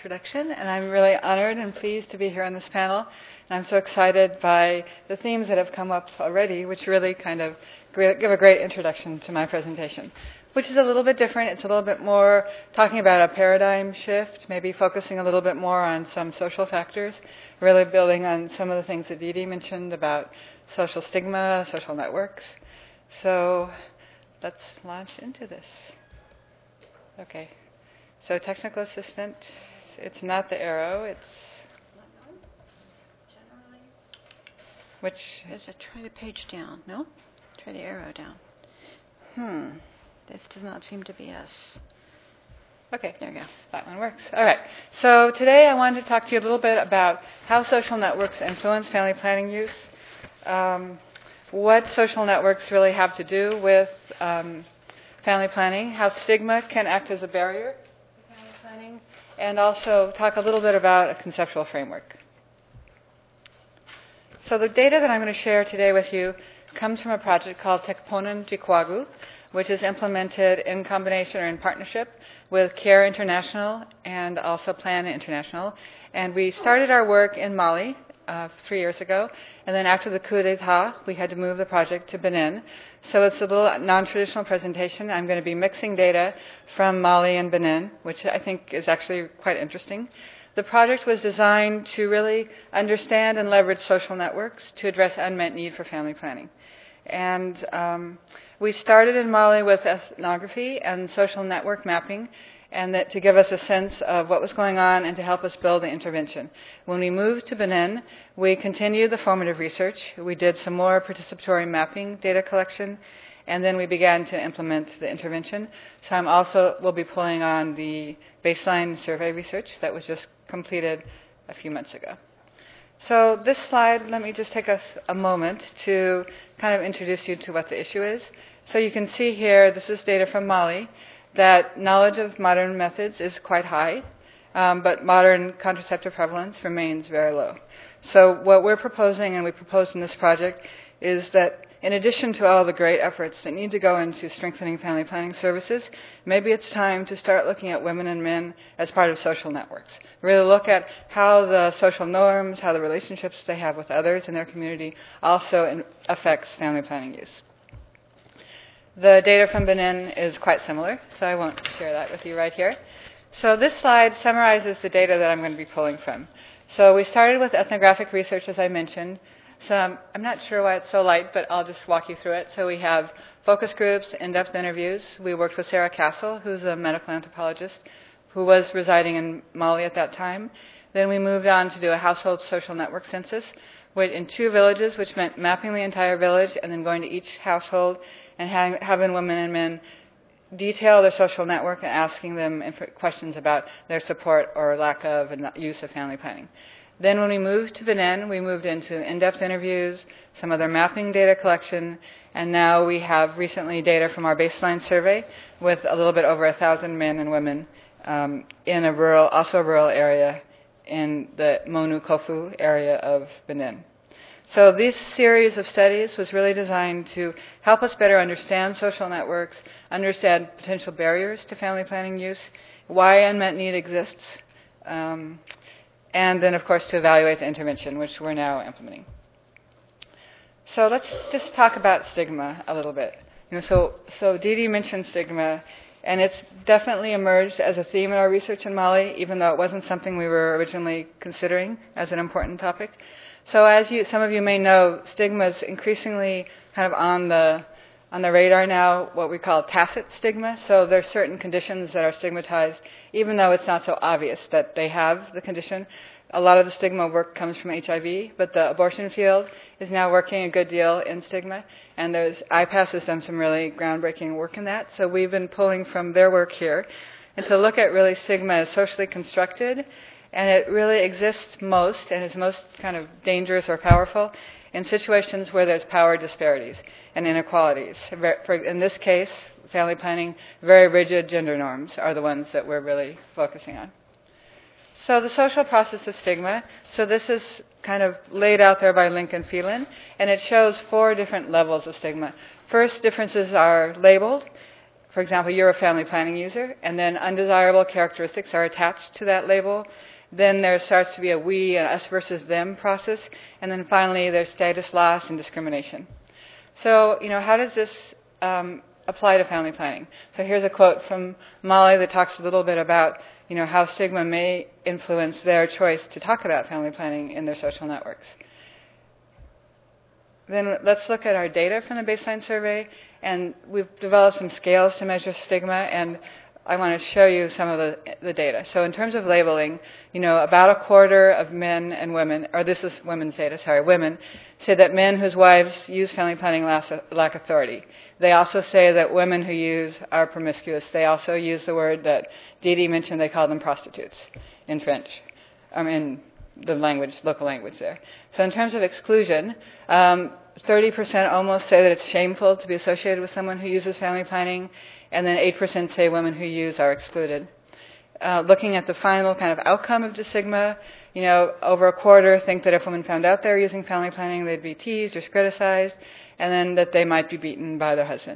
introduction, and I'm really honored and pleased to be here on this panel. And I'm so excited by the themes that have come up already, which really kind of give a great introduction to my presentation, which is a little bit different. It's a little bit more talking about a paradigm shift, maybe focusing a little bit more on some social factors, really building on some of the things that Didi mentioned about social stigma, social networks. So let's launch into this. Okay. So technical assistant, it's not the arrow, it's... Generally. Which... Is it try the page down? No? Try the arrow down. This does not seem to be us. Okay. There you go. That one works. All right. So today I wanted to talk to you a little bit about how social networks influence family planning use, what social networks really have to do with family planning, how stigma can act as a barrier to family planning, and also talk a little bit about a conceptual framework. So the data that I'm going to share today with you comes from a project called Tekponen Jikwagu, which is implemented in combination or in partnership with CARE International and also Plan International. And we started our work in Mali 3 years ago, and then after the coup d'etat, we had to move the project to Benin. So it's a little non-traditional presentation. I'm going to be mixing data from Mali and Benin, which I think is actually quite interesting. The project was designed to really understand and leverage social networks to address unmet need for family planning. And we started in Mali with ethnography and social network mapping, and that to give us a sense of what was going on and to help us build the intervention. When we moved to Benin, we continued the formative research. We did some more participatory mapping data collection, and then we began to implement the intervention. So I'm also will be pulling on the baseline survey research that was just completed a few months ago. So this slide, let me just take us a moment to kind of introduce you to what the issue is. So you can see here, this is data from Mali, that knowledge of modern methods is quite high, but modern contraceptive prevalence remains very low. So what we're proposing, and we proposed in this project, is that in addition to all the great efforts that need to go into strengthening family planning services, maybe it's time to start looking at women and men as part of social networks. Really look at how the social norms, how the relationships they have with others in their community also affects family planning use. The data from Benin is quite similar, so I won't share that with you right here. So this slide summarizes the data that I'm going to be pulling from. So we started with ethnographic research, as I mentioned. So I'm not sure why it's so light, but I'll just walk you through it. So we have focus groups, in-depth interviews. We worked with Sarah Castle, who's a medical anthropologist who was residing in Mali at that time. Then we moved on to do a household social network census in 2 villages, which meant mapping the entire village and then going to each household and having women and men detail their social network and asking them questions about their support or lack of and use of family planning. Then when we moved to Benin, we moved into in-depth interviews, some other mapping data collection, and now we have recently data from our baseline survey with a little bit over 1,000 men and women in a rural area in the Monu-Kofu area of Benin. So this series of studies was really designed to help us better understand social networks, understand potential barriers to family planning use, why unmet need exists, and then, of course, to evaluate the intervention, which we're now implementing. So let's just talk about stigma a little bit. So Didi mentioned stigma, and it's definitely emerged as a theme in our research in Mali, even though it wasn't something we were originally considering as an important topic. So as some of you may know, stigma is increasingly kind of on the radar now, what we call tacit stigma. So there's certain conditions that are stigmatized, even though it's not so obvious that they have the condition. A lot of the stigma work comes from HIV, but the abortion field is now working a good deal in stigma, and IPAS has done some really groundbreaking work in that. So we've been pulling from their work here, and to look at really stigma as socially constructed, and it really exists most and is most kind of dangerous or powerful in situations where there's power disparities and inequalities. In this case, family planning, very rigid gender norms are the ones that we're really focusing on. So the social process of stigma, so this is kind of laid out there by Lincoln Phelan, and it shows 4 different levels of stigma. First, differences are labeled. for example, you're a family planning user, and then undesirable characteristics are attached to that label. Then there starts to be a we and us versus them process, and then finally there's status loss and discrimination. So, how does this apply to family planning? So here's a quote from Molly that talks a little bit about, how stigma may influence their choice to talk about family planning in their social networks. Then let's look at our data from the baseline survey, and we've developed some scales to measure stigma, and I want to show you some of the data. So in terms of labeling, about a quarter of men and women, or this is women's data, women, say that men whose wives use family planning lack authority. They also say that women who use are promiscuous. They also use the word that Didi mentioned, they call them prostitutes in French, in the local language there. So in terms of exclusion, 30% almost say that it's shameful to be associated with someone who uses family planning, and then 8% say women who use are excluded. Looking at the final kind of outcome of stigma, over a quarter think that if women found out they were using family planning, they'd be teased or criticized, and then that they might be beaten by their husband.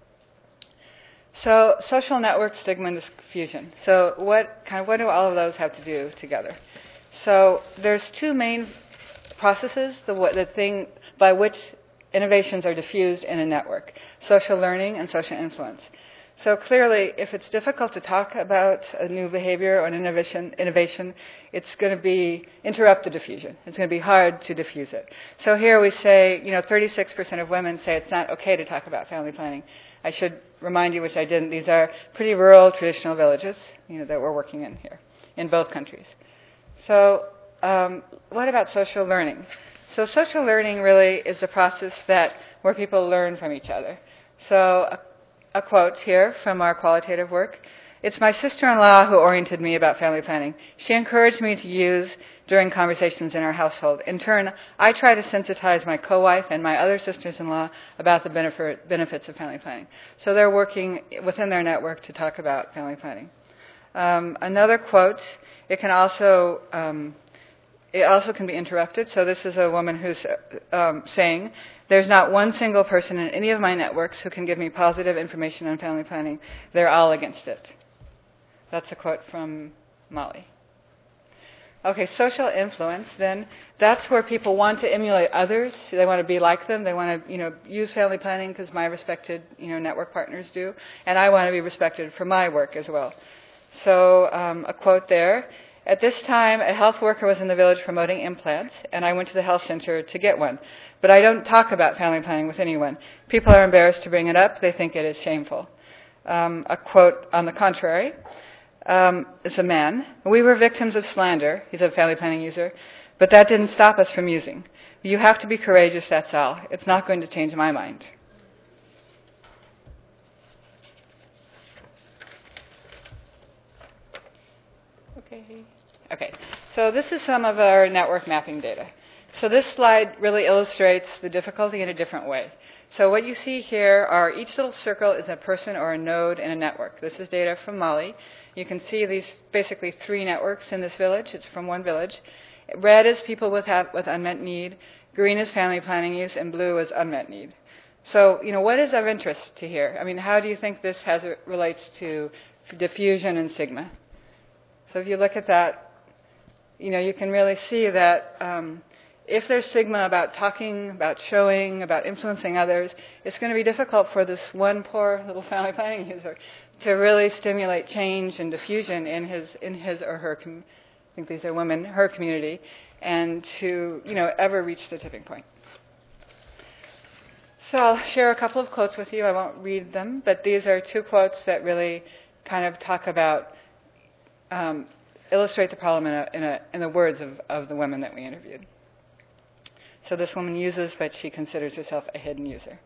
So social network stigma and diffusion. So what do all of those have to do together? So there's two main processes, the thing by which innovations are diffused in a network: social learning and social influence. So clearly, if it's difficult to talk about a new behavior or an innovation, it's going to interrupt the diffusion. It's going to be hard to diffuse it. So here we say, 36% of women say it's not okay to talk about family planning. I should remind you, which I didn't, these are pretty rural traditional villages, that we're working in here, in both countries. So what about social learning? So social learning really is the process where people learn from each other. So a quote here from our qualitative work. It's my sister-in-law who oriented me about family planning. She encouraged me to use during conversations in our household. In turn, I try to sensitize my co-wife and my other sisters-in-law about the benefits of family planning. So they're working within their network to talk about family planning. Another quote, it also can be interrupted. So this is a woman who's saying, there's not one single person in any of my networks who can give me positive information on family planning. They're all against it. That's a quote from Molly. Okay, social influence, then, that's where people want to emulate others. They want to be like them. They want to, use family planning because my respected, network partners do. And I want to be respected for my work as well. So a quote there. At this time, a health worker was in the village promoting implants, and I went to the health center to get one. But I don't talk about family planning with anyone. People are embarrassed to bring it up. They think it is shameful. A quote on the contrary. It's a man. We were victims of slander. He's a family planning user. But that didn't stop us from using. You have to be courageous, that's all. It's not going to change my mind. Okay, so this is some of our network mapping data. So this slide really illustrates the difficulty in a different way. So what you see here are each little circle is a person or a node in a network. This is data from Molly. You can see these basically 3 networks in this village. It's from one village. Red is people with unmet need. Green is family planning use, and blue is unmet need. So, what is of interest to here? I mean, how do you think this relates to diffusion and stigma? So if you look at that, you can really see that if there's stigma about talking, about showing, about influencing others, it's going to be difficult for this one poor little family planning user to really stimulate change and diffusion in his or her, I think these are women, her community, and to, ever reach the tipping point. So I'll share a couple of quotes with you. I won't read them, but these are 2 quotes that really kind of talk about, illustrate the problem in the words of the women that we interviewed. So this woman uses, but she considers herself a hidden user.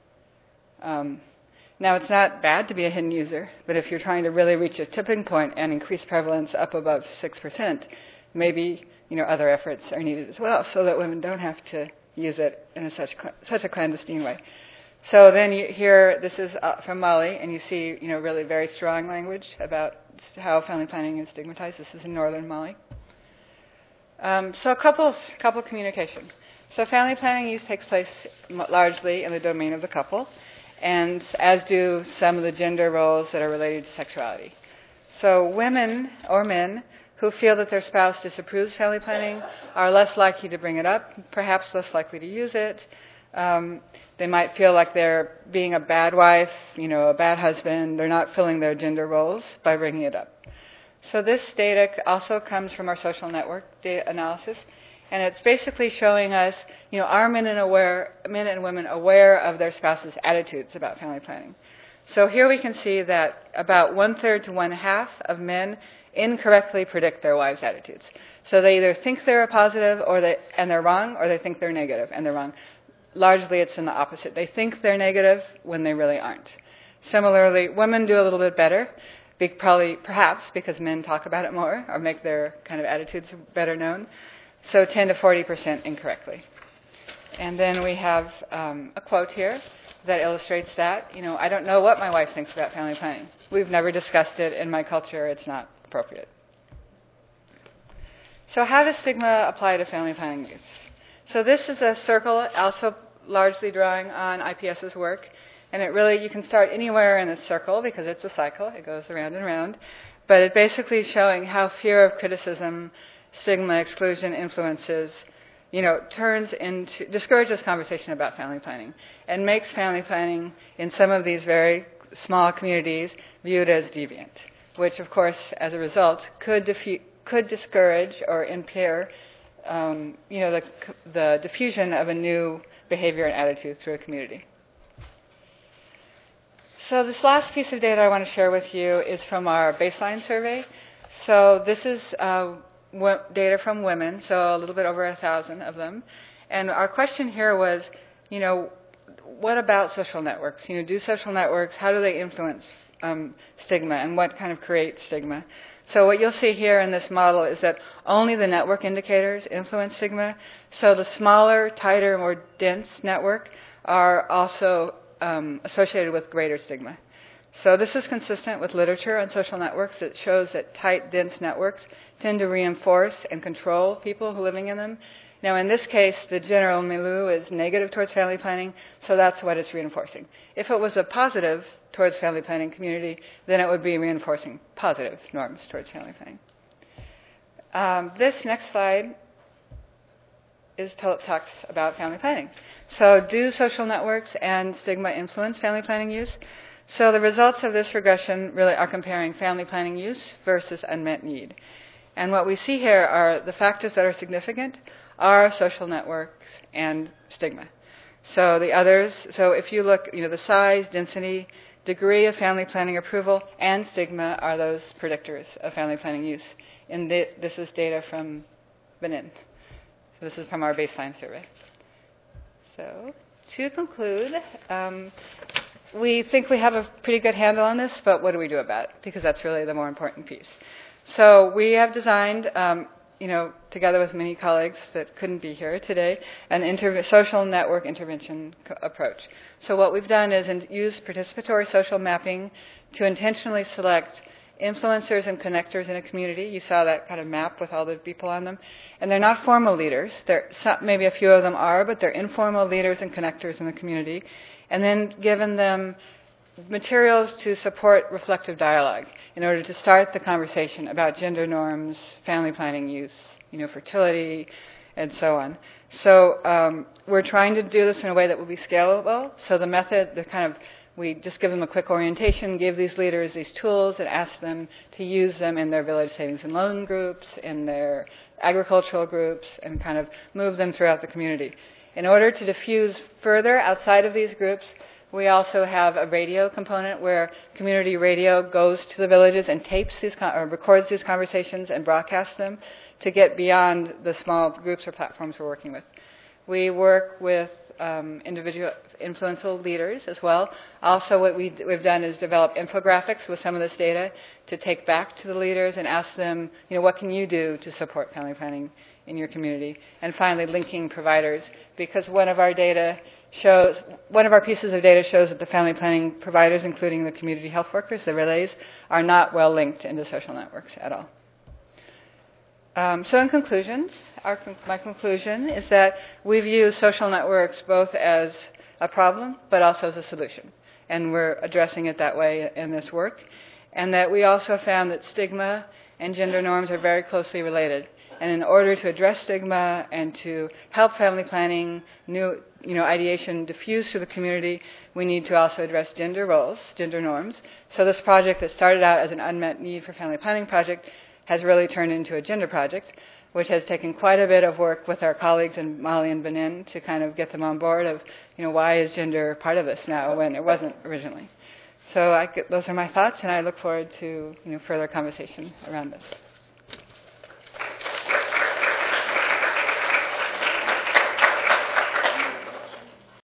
Now, it's not bad to be a hidden user, but if you're trying to really reach a tipping point and increase prevalence up above 6%, maybe other efforts are needed as well, so that women don't have to use it in such a clandestine way. So then you hear, this is from Molly, and you see really very strong language about how family planning is stigmatized. This is in northern Mali. So couple communication. So family planning use takes place largely in the domain of the couple. and as do some of the gender roles that are related to sexuality. So women or men who feel that their spouse disapproves family planning are less likely to bring it up, perhaps less likely to use it. They might feel like they're being a bad wife, a bad husband. They're not filling their gender roles by bringing it up. So this data also comes from our social network data analysis, and it's basically showing us, are men and women aware of their spouse's attitudes about family planning. So here we can see that about 1/3 to 1/2 of men incorrectly predict their wives' attitudes. So they either think they're a positive and they're wrong, or they think they're negative and they're wrong. Largely it's in the opposite. They think they're negative when they really aren't. Similarly, women do a little bit better, perhaps because men talk about it more or make their kind of attitudes better known. So 10 to 40% incorrectly. And then we have a quote here that illustrates that. I don't know what my wife thinks about family planning. We've never discussed it in my culture. It's not appropriate. So how does stigma apply to family planning use? So this is a circle, also largely drawing on IPS's work. And you can start anywhere in this circle because it's a cycle. It goes around and around. But it basically is showing how fear of criticism, stigma, exclusion influences, discourages conversation about family planning and makes family planning in some of these very small communities viewed as deviant, which, of course, as a result, could discourage or impair, the diffusion of a new behavior and attitude through a community. So this last piece of data I want to share with you is from our baseline survey. So this is data from women, so a little bit over 1,000 of them. And our question here was, what about social networks? Do social networks, how do they influence stigma, and what kind of creates stigma? So what you'll see here in this model is that only the network indicators influence stigma. So the smaller, tighter, more dense network are also associated with greater stigma. So this is consistent with literature on social networks that shows that tight, dense networks tend to reinforce and control people who are living in them. Now, in this case, the general milieu is negative towards family planning, so that's what it's reinforcing. If it was a positive towards family planning community, then it would be reinforcing positive norms towards family planning. This next slide talks about family planning. So do social networks and stigma influence family planning use? So the results of this regression really are comparing family planning use versus unmet need. And what we see here are the factors that are significant are social networks and stigma. So the others, so if you look, the size, density, degree of family planning approval, and stigma are those predictors of family planning use. And this is data from Benin. So this is from our baseline survey. So to conclude, we think we have a pretty good handle on this, but what do we do about it? Because that's really the more important piece. So we have designed, together with many colleagues that couldn't be here today, an social network intervention approach. So what we've done is use participatory social mapping to intentionally select influencers and connectors in a community. You saw that kind of map with all the people on them. And they're not formal leaders. Maybe a few of them are, but they're informal leaders and connectors in the community. And then given them materials to support reflective dialogue in order to start the conversation about gender norms, family planning use, fertility, and so on. So we're trying to do this in a way that will be scalable. So the method, we just give them a quick orientation, give these leaders these tools, and ask them to use them in their village savings and loan groups, in their agricultural groups, and kind of move them throughout the community. In order to diffuse further outside of these groups, we also have a radio component where community radio goes to the villages and records these conversations and broadcasts them to get beyond the small groups or platforms we're working with. We work with individual influential leaders as well. Also, what we've done is develop infographics with some of this data to take back to the leaders and ask them, what can you do to support family planning in your community? And finally, linking providers, because one of our pieces of data shows that the family planning providers, including the community health workers, the relays, are not well linked into social networks at all. So in conclusions, my conclusion is that we view social networks both as a problem but also as a solution. and we're addressing it that way in this work. And that we also found that stigma and gender norms are very closely related. And in order to address stigma and to help family planning, new ideation diffuse through the community, we need to also address gender roles, gender norms. So this project that started out as an unmet need for family planning project has really turned into a gender project, which has taken quite a bit of work with our colleagues in Mali and Benin to kind of get them on board of, why is gender part of this now when it wasn't originally. So those are my thoughts, and I look forward to further conversation around this.